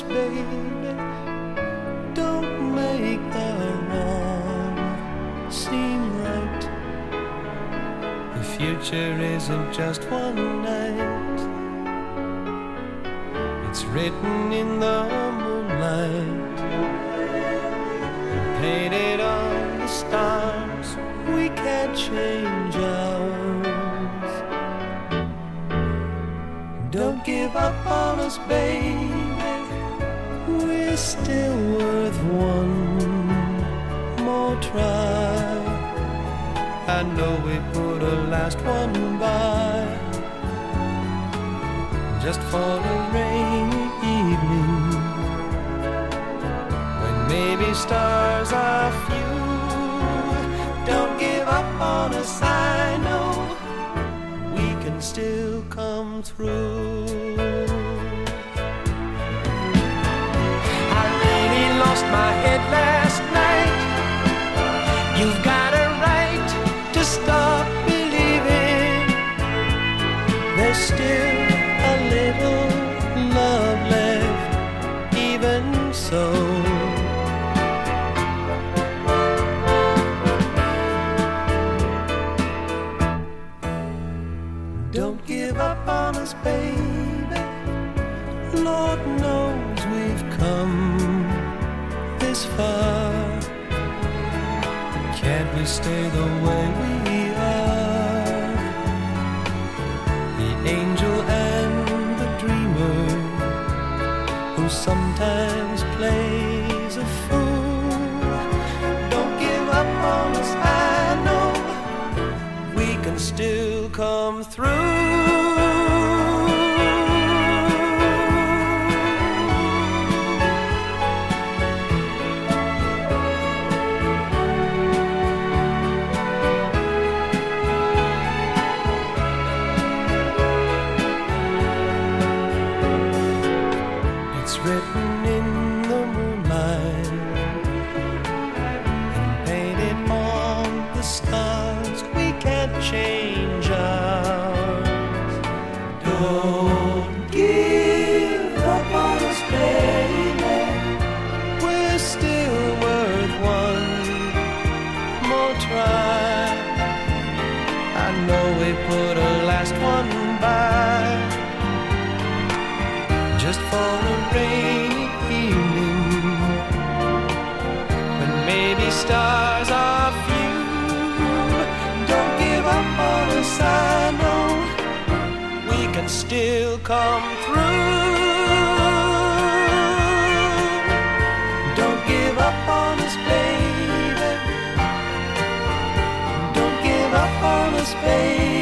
baby. Don't make the wrong seem right. The future isn't just one night. It's written in the moonlight, painted on the stars. We can't change ours. Don't give up on us, baby. We're still worth one more try. I know we put a last one by, just for a rainy evening, when maybe stars are few. Don't give up on us, I know we can still come through. I really lost my head last night. You've got a right to stop believing. There's still a little love left, even so. Don't give up on us, baby. Lord knows we've come this far. Can't we stay the way we are? The angel and the dreamer, who sometimes plays a fool. Don't give up on us, I know we can still come through. It's written in the moonlight and painted on the stars. We can't change ours. Don't give up on us, baby. We're still worth one more try. I know we put a last one by, just for a rainy evening, when maybe stars are few. Don't give up on us, I know we can still come through. Don't give up on us, baby. Don't give up on us, baby.